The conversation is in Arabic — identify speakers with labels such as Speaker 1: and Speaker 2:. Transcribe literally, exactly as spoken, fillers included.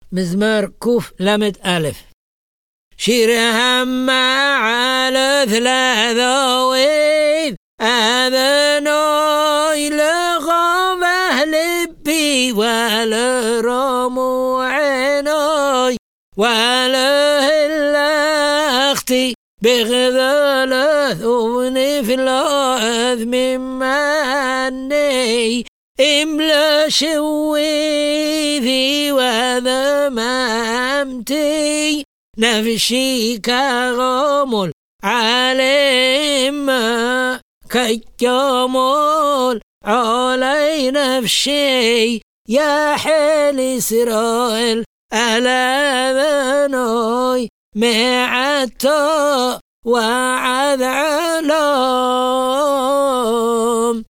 Speaker 1: مزمار كوف لمد ألف. شير هم على ثلاثة ويذ أذنوي لغمه لبي والرمو عينوي والهلاختي بغذل ثوني في الأذ مماني إملا شويذي وذمامتي نفسي كغمل عليم كيمول علي نفسي يا حيل إسرائيل ألا ذنوي معتو وعذ علوم